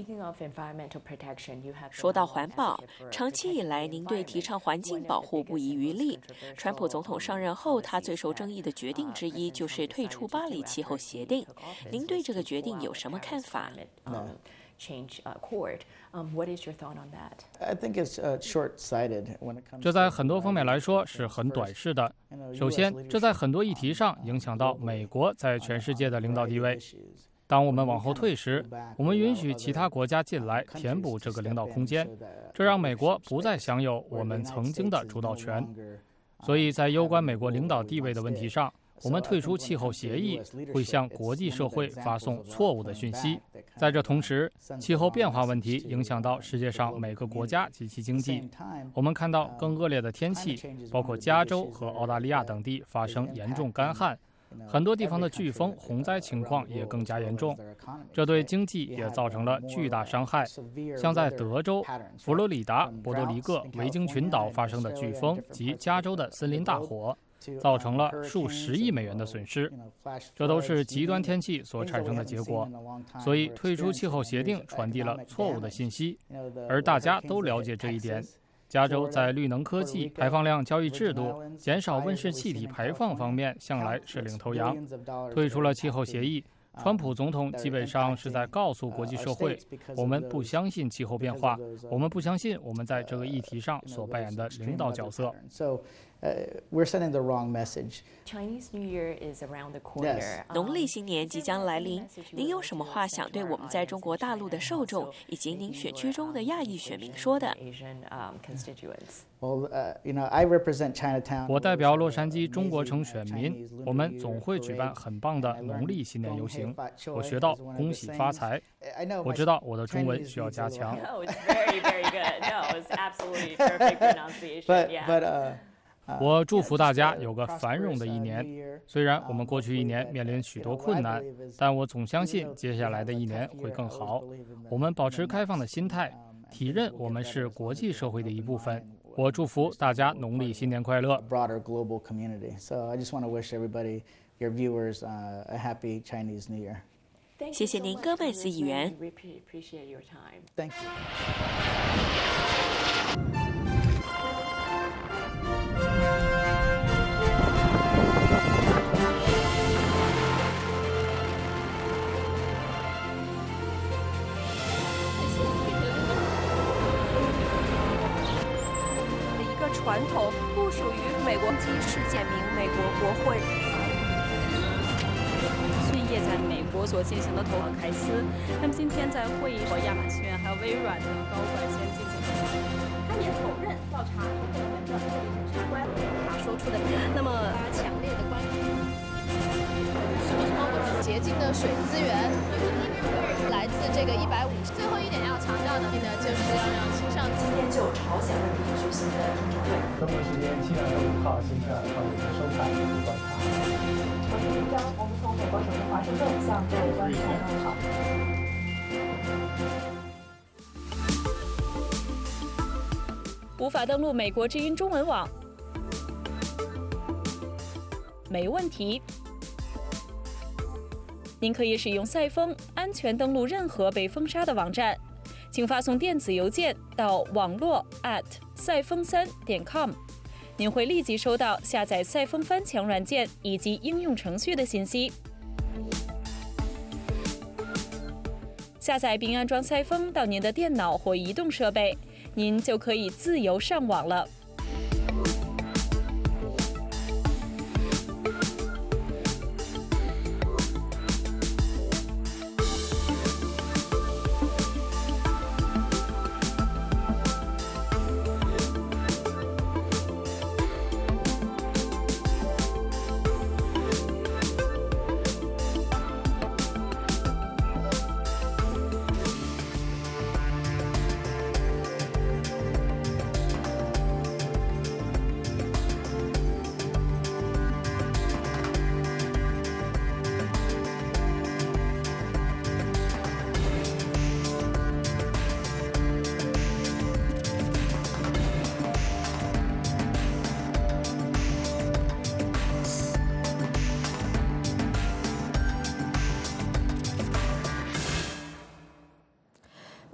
说到环保，长期以来您对提倡环境保护不遗余力。川普总统上任后，他最受争议的决定之一就是退出巴黎气候协定。您对这个决定有什么看法？ Change accord. Um, what is your thought on that? I think it's uh, short-sighted when it comes. 这在很多方面来说是很短视的。首先，这在很多议题上影响到美国在全世界的领导地位。当我们往后退时，我们允许其他国家进来填补这个领导空间，这让美国不再享有我们曾经的主导权。所以在攸关美国领导地位的问题上，我们退出气候协议会向国际社会发送错误的讯息。在这同时，气候变化问题影响到世界上每个国家及其经济。我们看到更恶劣的天气，包括加州和澳大利亚等地发生严重干旱。很多地方的飓风、洪灾情况也更加严重，这对经济也造成了巨大伤害。像在德州、佛罗里达、波多黎各、维京群岛发生的飓风及加州的森林大火，造成了数十亿美元的损失。这都是极端天气所产生的结果。所以，退出气候协定传递了错误的信息，而大家都了解这一点。加州在绿能科技、排放量交易制度、减少温室气体排放方面向来是领头羊。退出了气候协议，川普总统基本上是在告诉国际社会，我们不相信气候变化，我们不相信我们在这个议题上所扮演的领导角色。 Uh, we're sending the wrong message. Chinese New Year is around the corner. Yes. 农历新年即将来临，您有什么话想对我们在中国大陆的受众以及您选区中的亚裔选民说的？ Well, uh, you know, I represent Chinatown. 我代表洛杉矶中国城选民，我们总会举办很棒的农历新年游行。我学到恭喜发财，我知道我的中文需要加强。 No, it's very, very good. No, it's absolutely perfect pronunciation. But, yeah. but, uh, 我祝福大家有个繁荣的一年。虽然我们过去一年面临许多困难，但我总相信接下来的一年会更好。我们保持开放的心态，体认我们是国际社会的一部分。我祝福大家农历新年快乐。 Broader global community. So I just want to wish everybody, your viewers, uh, a happy Chinese New Year. 谢谢您，戈麦斯议员。 Thank you. 传统不属于美国及世界名美国国会。 讯业在美国所进行的投行开司，他们今天在会议和亚马逊还有微软的高管先进行。 他也否认调查投资人的这一审相关，他说出的那么强烈的关于什么什么我们洁净的水资源，来自这个一百五十。最后一点要强调的呢，就是要让青少年。今天就朝鲜问题举行的听证会。 中国时间七月二十五号星期二欢迎收看观察。 朝鲜文章，我们从美国首都华盛顿向各位观众问好。 无法登录美国之音中文网，没问题。您可以使用赛风安全登录任何被封杀的网站，请发送电子邮件到网络 at 赛风三点 com， 您会立即收到下载赛风翻墙软件以及应用程序的信息。下载并安装赛风到您的电脑或移动设备，您就可以自由上网了。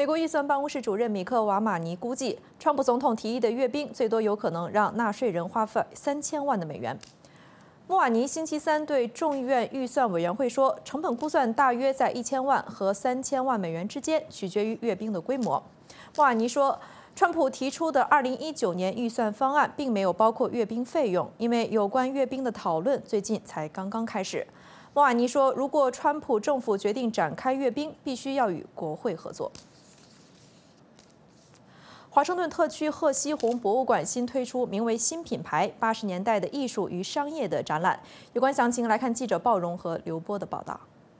美国预算办公室主任米克·瓦马尼估计，川普总统提议的阅兵最多有可能让纳税人花费三千万的美元。穆瓦尼星期三对众议院预算委员会说，成本估算大约在一千万和三千万美元之间，取决于阅兵的规模。穆瓦尼说，川普提出的二零一九年预算方案并没有包括阅兵费用，因为有关阅兵的讨论最近才刚刚开始。穆瓦尼说，如果川普政府决定展开阅兵，必须要与国会合作。华盛顿特区赫西洪博物馆新推出名为“新品牌八十年代的艺术与商业”的展览。有关详情，来看记者鲍荣和刘波的报道。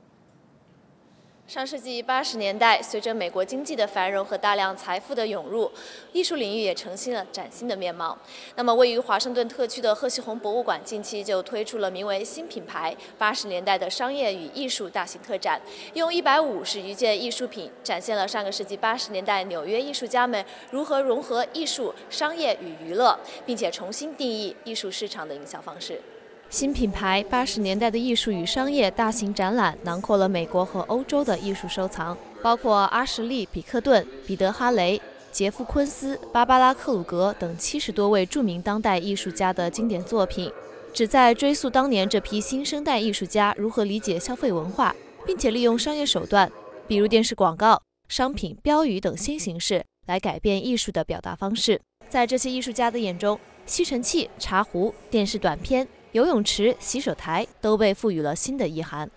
上世纪八十年代，随着美国经济的繁荣和大量财富的涌入，艺术领域也呈现了崭新的面貌。那么，位于华盛顿特区的赫西洪博物馆近期就推出了名为“新品牌八十年代的商业与艺术”大型特展，用一百五十余件艺术品展现了上个世纪八十年代纽约艺术家们如何融合艺术、商业与娱乐，并且重新定义艺术市场的营销方式。新品牌八十年代的艺术与商业大型展览囊括了美国和欧洲的艺术收藏，包括阿什利·比克顿、彼得·哈雷、杰夫·昆斯、芭芭拉·克鲁格等七十多位著名当代艺术家的经典作品，旨在追溯当年这批新生代艺术家如何理解消费文化，并且利用商业手段，比如电视广告、商品标语等新形式来改变艺术的表达方式。在这些艺术家的眼中，吸尘器、茶壶、电视短片、游泳池、洗手台都被赋予了新的意涵。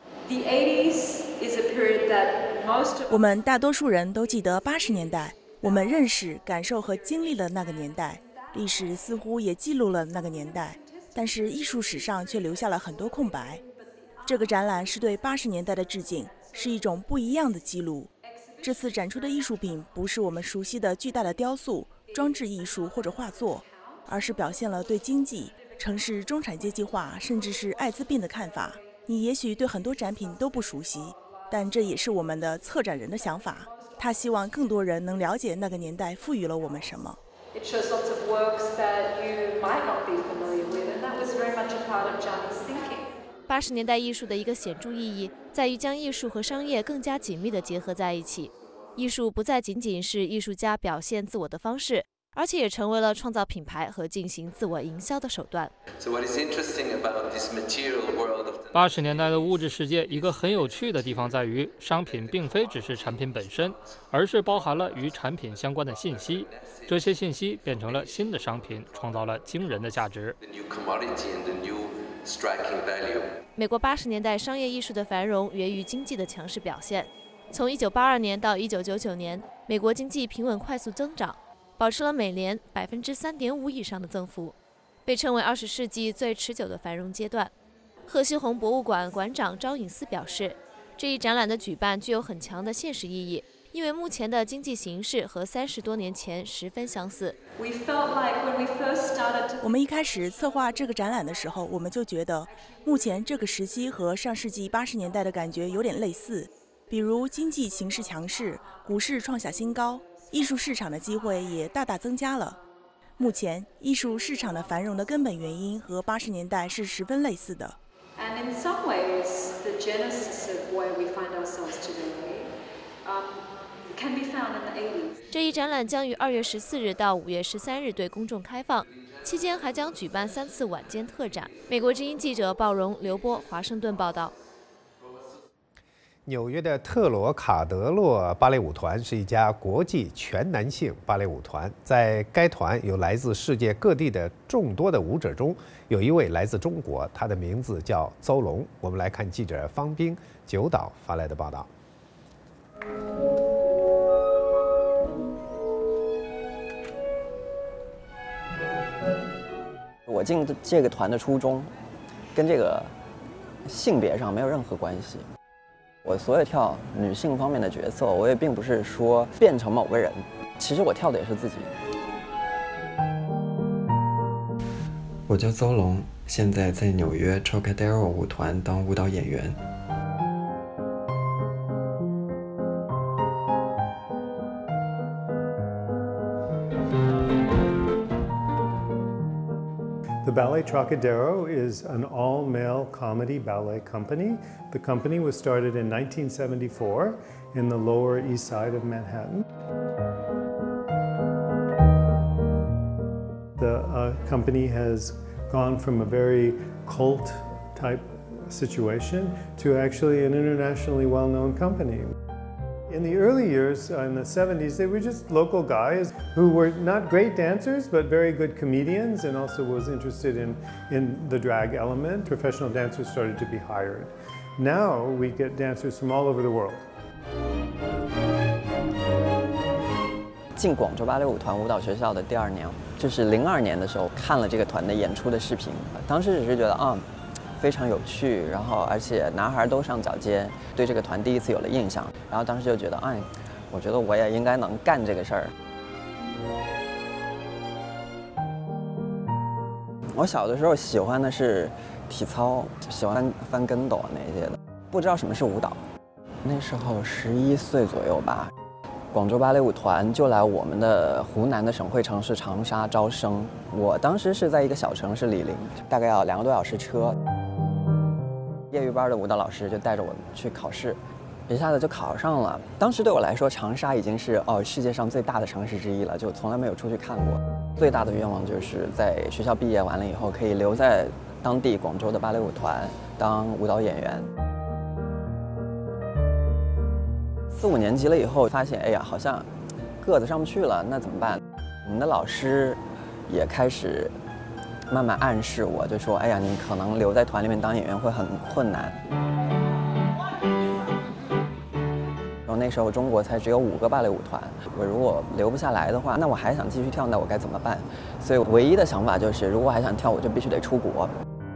我们大多数人都记得八十年代，我们认识、感受和经历了那个年代，历史似乎也记录了那个年代，但是艺术史上却留下了很多空白。这个展览是对八十年代的致敬，是一种不一样的记录。这次展出的艺术品不是我们熟悉的巨大的雕塑、装置艺术或者画作，而是表现了对经济、城市中产阶级化，甚至是艾滋病的看法。你也许对很多展品都不熟悉，但这也是我们的策展人的想法。他希望更多人能了解那个年代赋予了我们什么。 八十年代艺术的一个显著意义在于将艺术和商业更加紧密地结合在一起。艺术不再仅仅是艺术家表现自我的方式，而且也成为了创造品牌和进行自我营销的手段。 八十年代的物质世界，一个很有趣的地方在于，商品并非只是产品本身，而是包含了与产品相关的信息。这些信息变成了新的商品，创造了惊人的价值。 美国八十年代商业艺术的繁荣源于经济的强势表现。从一九八二年到一九九九年，美国经济平稳快速增长，保持了每年百分之三点五以上的增幅，被称为二十世纪最持久的繁荣阶段。赫西洪博物馆馆长招隐斯表示，这一展览的举办具有很强的现实意义，因为目前的经济形势和三十多年前十分相似。 我们一开始策划这个展览的时候，我们就觉得，目前这个时期和上世纪八十年代的感觉有点类似，比如经济形势强势，股市创下新高，艺术市场的机会也大大增加了。目前，艺术市场的繁荣的根本原因和八十年代是十分类似的。 And in some ways, the genesis of where we find ourselves today um, can be found in the eighties. 这一展览将于二月十四日到五月十三日对公众开放，期间还将举办三次晚间特展。美国之音记者鲍荣、刘波，华盛顿报道。 纽约的特罗卡德洛芭蕾舞团是一家国际全男性芭蕾舞团，在该团有来自世界各地的众多的舞者中，有一位来自中国，他的名字叫邹龙。我们来看记者方斌九岛发来的报道。 我进这个团的初衷，跟这个性别上没有任何关系。我所有跳女性方面的角色，我也并不是说变成某个人，其实我跳的也是自己。 我叫邹龙，现在在纽约 Trocadero 舞团当舞蹈演员。 Ballet Trocadero is an all-male comedy ballet company. The company was started in nineteen seventy-four in the Lower East Side of Manhattan. The uh, company has gone from a very cult-type situation to actually an internationally well-known company. In the early years, uh, in the seventies, they were just local guys who were not great dancers, but very good comedians, and also was interested in, in the drag element. Professional dancers started to be hired. Now we get dancers from all over the world. 进广州芭蕾舞团舞蹈学校的第二年，就是零二年的时候，看了这个团的演出的视频，当时只是觉得啊。非常有趣，然后而且男孩都上脚尖，对这个团第一次有了印象，然后当时就觉得，哎，我觉得我也应该能干这个事儿。我小的时候喜欢的是体操，喜欢翻跟斗那些的，不知道什么是舞蹈。那时候十一岁左右吧，广州芭蕾舞团就来我们的湖南的省会城市长沙招生。我当时是在一个小城市醴陵，大概要两个多小时车。业余班的舞蹈老师就带着我去考试，一下子就考上了。当时对我来说，长沙已经是哦世界上最大的城市之一了，就从来没有出去看过。最大的愿望就是在学校毕业完了以后，可以留在当地广州的芭蕾舞团当舞蹈演员。四五年级了以后，发现哎呀，好像个子上不去了，那怎么办？我们的老师也开始慢慢暗示我，就说：“哎呀，你可能留在团里面当演员会很困难。”然后那时候中国才只有五个芭蕾舞团，我如果留不下来的话，那我还想继续跳，那我该怎么办？所以唯一的想法就是，如果我还想跳，我就必须得出国。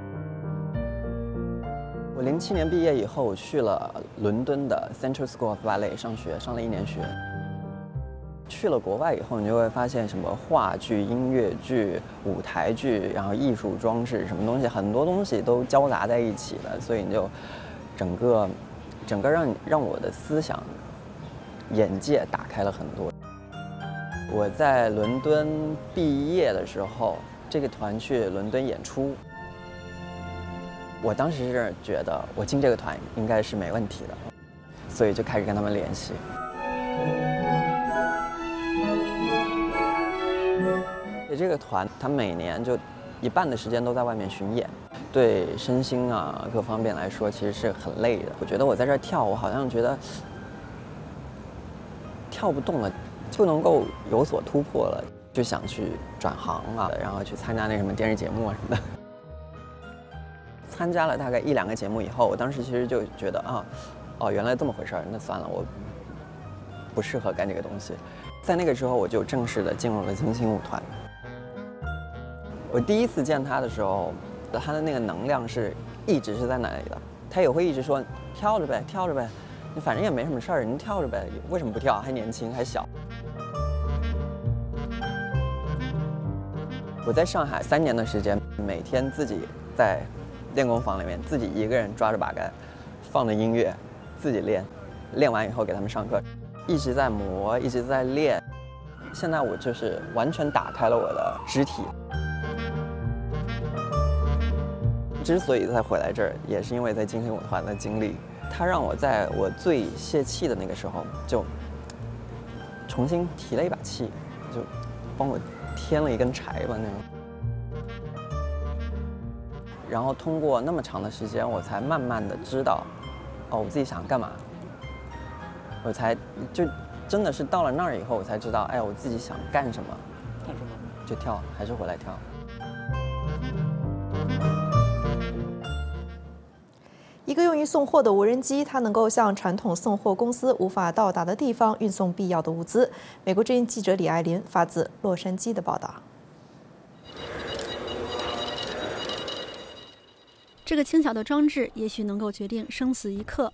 我零七年毕业以后，我去了伦敦的 Central School of Ballet 上学，上了一年学。去了国外以后，你就会发现什么话剧、音乐剧、舞台剧，然后艺术装置什么东西，很多东西都交杂在一起的，所以你就整个整个让让我的思想眼界打开了很多。我在伦敦毕业的时候，这个团去伦敦演出，我当时是觉得我进这个团应该是没问题的，所以就开始跟他们联系。这个团，他每年就一半的时间都在外面巡演，对身心啊各方面来说，其实是很累的。我觉得我在这儿跳，我好像觉得跳不动了，就能够有所突破了，就想去转行啊，然后去参加那什么电视节目啊什么的。参加了大概一两个节目以后，我当时其实就觉得啊，哦，原来这么回事儿，那算了，我不适合干这个东西。在那个时候，我就正式的进入了金星舞团。我第一次见他的时候，他的那个能量是一直是在那里的，他也会一直说跳着呗，跳着呗，你反正也没什么事儿，你跳着呗，为什么不跳？还年轻，还小。我在上海三年的时间，每天自己在练功房里面，自己一个人抓着把杆，放着音乐，自己练，练完以后给他们上课，一直在磨，一直在练。现在我就是完全打开了我的肢体。之所以再回来这儿，也是因为在金星舞团的经历，它让我在我最泄气的那个时候，就重新提了一把气，就帮我添了一根柴吧那种。然后通过那么长的时间，我才慢慢的知道，哦，我自己想干嘛。我才就真的是到了那儿以后，我才知道，哎，我自己想干什么， 干什么？ 就跳，还是回来跳。 一个用于送货的无人机，它能够向传统送货公司无法到达的地方运送必要的物资。美国之音记者李爱林发自洛杉矶的报道。 这个轻巧的装置也许能够决定生死一刻。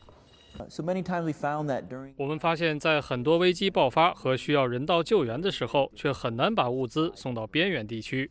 我们发现，在很多危机爆发和需要人道救援的时候，却很难把物资送到边远地区。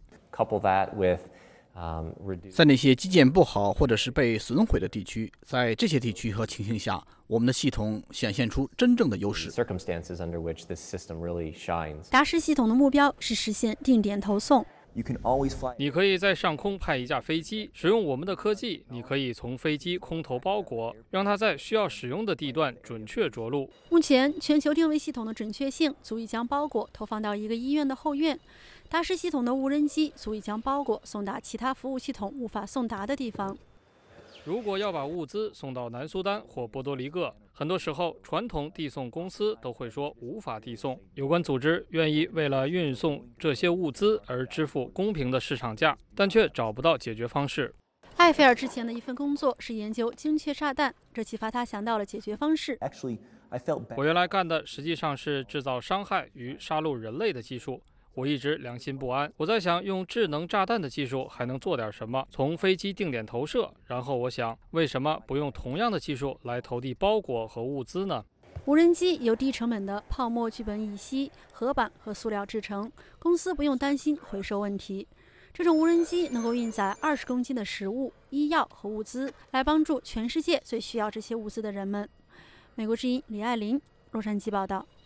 在那些基建不好或者是被损毁的地区，在这些地区和情形下，我们的系统显现出真正的优势。 达世系统的目标是实现定点投送。 你可以在上空派一架飞机，使用我们的科技，你可以从飞机空投包裹，让它在需要使用的地段准确着陆。 目前，全球定位系统的准确性足以将包裹投放到一个医院的后院，达氏系统的无人机足以将包裹送达其他服务系统无法送达的地方。 如果要把物资送到南苏丹或波多黎各，很多时候传统递送公司都会说无法递送。有关组织愿意为了运送这些物资而支付公平的市场价，但却找不到解决方式。 埃菲尔之前的一份工作是研究精确炸弹，这启发他想到了解决方式。 我原来干的实际上是制造伤害与杀戮人类的技术。我一直良心不安，我在想用智能炸弹的技术还能做点什么？从飞机定点投射，然后我想，为什么不用同样的技术来投递包裹和物资呢？ 无人机由低成本的泡沫聚苯乙烯、合板和塑料制成，公司不用担心回收问题。这种无人机能够运载二十公斤的食物、医药和物资，来帮助全世界最需要这些物资的人们。美国之音李爱玲，洛杉矶报道。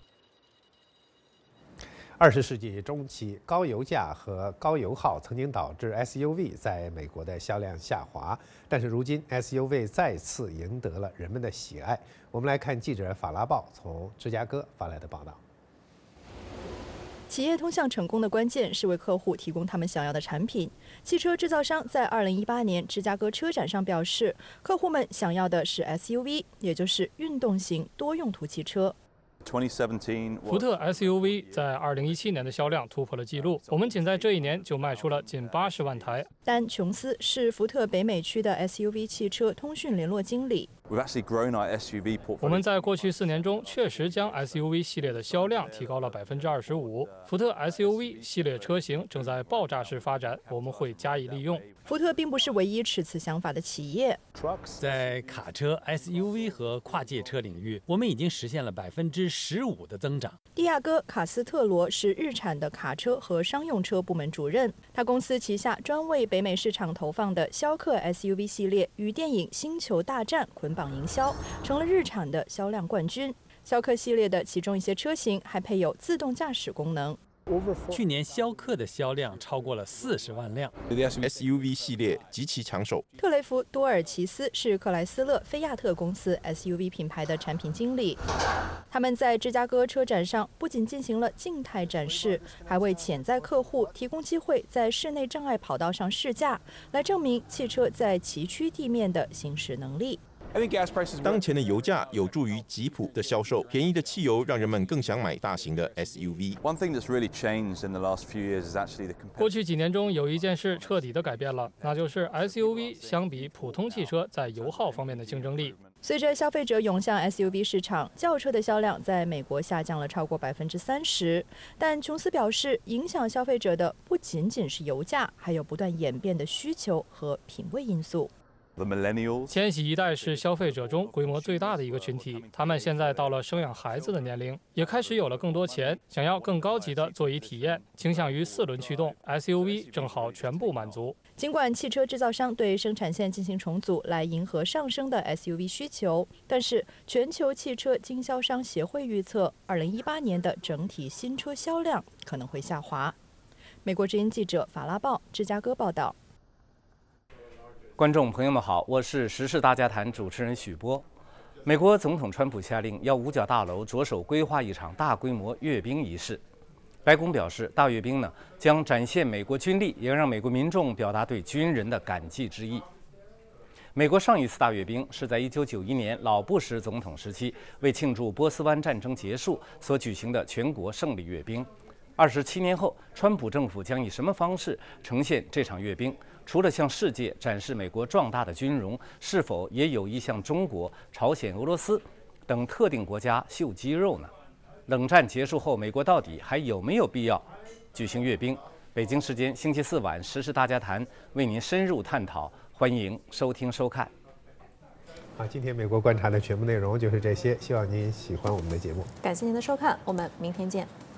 二十世纪中期，高油价和高油耗曾经导致 S U V 在美国的销量下滑，但是如今 S U V 再次赢得了人们的喜爱。我们来看记者法拉报从芝加哥发来的报道。 企业通向成功的关键是为客户提供他们想要的产品。汽车制造商在二零一八年芝加哥车展上表示，客户们想要的是 S U V， 也就是运动型多用途汽车。 福特 S U V 在二零一七年的销量突破了纪录，我们仅在这一年就卖出了近八十万台。 丹·琼斯是福特北美区的 S U V 汽车通讯联络经理。 我们在过去四年中确实将 S U V 系列的销量提高了百分之二十五。福特 S U V 系列车型正在爆炸式发展，我们会加以利用。 福特并不是唯一持此想法的企业。 在卡车、S U V 和跨界车领域，我们已经实现了百分之十五的增长。 蒂亚戈·卡斯特罗是日产的卡车和商用车部门主任，他公司旗下专为北美市场投放的逍客 S U V 系列与电影《星球大战》捆绑营销，成了日产的销量冠军。逍客系列的其中一些车型还配有自动驾驶功能。 去年逍客的销量超过了四十万辆。 S U V 系列极其抢手。 特雷弗·多尔奇斯是克莱斯勒菲亚特公司 S U V 品牌的产品经理。他们在芝加哥车展上不仅进行了静态展示，还为潜在客户提供机会在室内障碍跑道上试驾，来证明汽车在崎岖地面的行驶能力。 当前的油价有助于吉普的销售，便宜的汽油让人们更想买大型的 S U V。 过去几年中，有一件事彻底的改变了，那就是 S U V 相比普通汽车在油耗方面的竞争力。 随着消费者涌向 S U V 市场，轿车的销量在美国下降了超过百分之三十。但琼斯表示，影响消费者的不仅仅是油价，还有不断演变的需求和品味因素。 千禧一代是消费者中规模最大的一个群体，他们现在到了生养孩子的年龄，也开始有了更多钱，想要更高级的座椅体验，倾向于四轮驱动。S U V 正好全部满足。 尽管汽车制造商对生产线进行重组来迎合上升的 S U V 需求，但是全球汽车经销商协会预测，二零一八年的整体新车销量可能会下滑。美国之音记者法拉报芝加哥报道。 观众朋友们好，我是时事大家谈主持人许波。美国总统川普下令要五角大楼着手规划一场大规模阅兵仪式。白宫表示，大阅兵呢将展现美国军力，也让美国民众表达对军人的感激之意。美国上一次大阅兵是在一九九一年老布什总统时期，为庆祝波斯湾战争结束所举行的全国胜利阅兵。二十七年后，川普政府将以什么方式呈现这场阅兵？除了向世界展示美国壮大的军容，是否也有意向中国、朝鲜、俄罗斯等特定国家秀肌肉呢？冷战结束后，美国到底还有没有必要举行阅兵？北京时间星期四晚，时事大家谈为您深入探讨，欢迎收听收看。 好，今天美国观察的全部内容就是这些，希望您喜欢我们的节目。 感谢您的收看，我们明天见。